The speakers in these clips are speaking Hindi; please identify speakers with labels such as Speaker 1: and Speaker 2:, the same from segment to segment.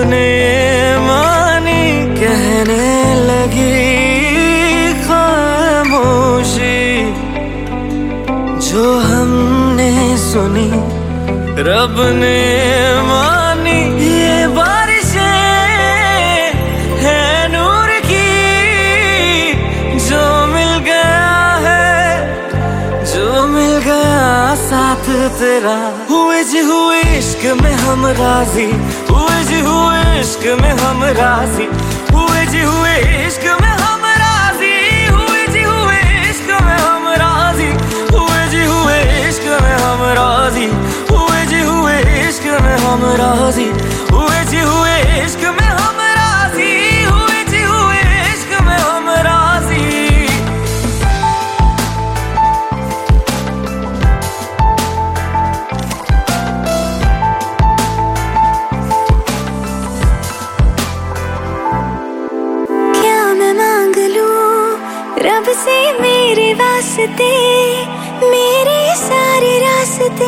Speaker 1: ने मानी, कहने लगी खामोशी। जो हमने सुनी रब ने मानी। ये बारिशें है नूर की, जो मिल गया है, जो मिल गया साथ तेरा। हुए जी हुए इश्क में हम राजी, हुए जी हुए इश्क में हम राजी, हुए जी हुए इश्क में हम राजी, हुए जी हुए इश्क में हम राजी, हुए जी हुए इश्क में हम राजी, हुए जी हुए इश्क में हम राजी, हुए जी हुए इश्क में हम राजी, हुए जी हुए इश्क में हम राजी।
Speaker 2: रब से मेरे वास्ते, मेरे सारे रास्ते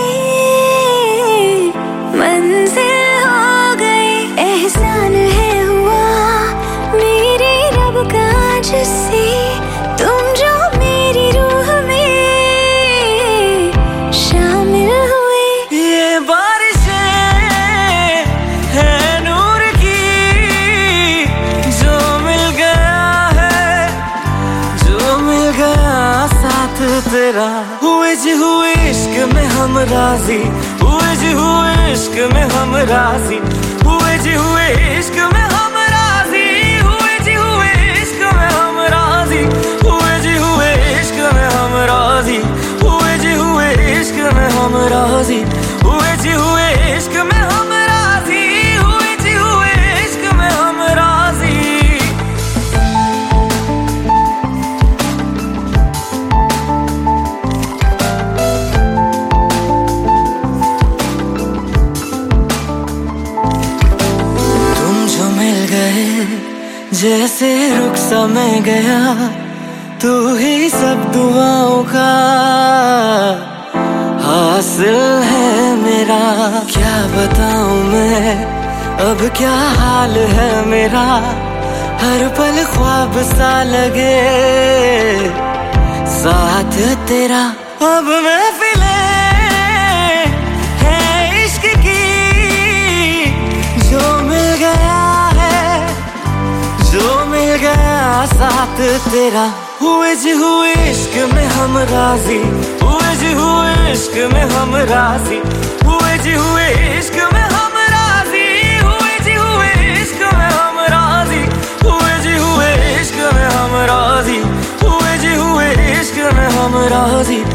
Speaker 2: मंजिल हो गए। एहसान है हुआ मेरे रब का जिससे, तुम जो मेरी रूह में शामिल हुए।
Speaker 1: ये बारिशें है नूर की, जो मिल गया है, जो मिल गया साथ तेरा। हुए जी हुए इश्क में हम राजी, हुए जी हुए इश्क में हम राजी, हुए जी हुए इश्क में हम राजी, हुए जी हुए इश्क में हम राजी, हुए जी हुए इश्क में हम राजी, हुए जी हुए इश्क में हम राजी, हुए जी हुए इश्क में हम राजी, हुए जी हुए इश्क में हम राजी। जैसे रुख सा मैं गया, तू ही सब दुआओं का हासिल है मेरा। क्या बताऊं मैं अब क्या हाल है मेरा, हर पल ख्वाब सा लगे साथ तेरा। अब महफिलें है इश्क की, जो मिल गया जो मिल गया साथ तेरा। हुए जी हुए इश्क में हम राजी, हुए जी हुए इश्क में हम राजी, हुए जी हुए इश्क में हम राजी, हुए जी हुए इश्क में हम राजी, हुए जी हुए इश्क में हम राजी, हुए जी हुए इश्क में हम राजी,